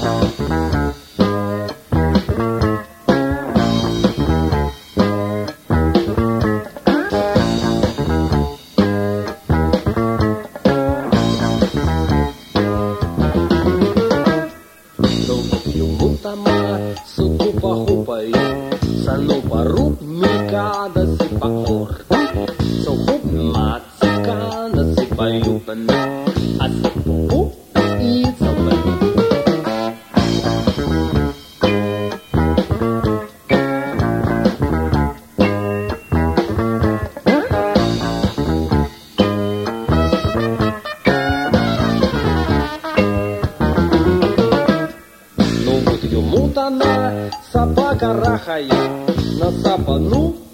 Să nu parup mikada si pa or So hup mat sikana si pa yupan As pupu i saban Ну вот ему-то на собака рахая на сапану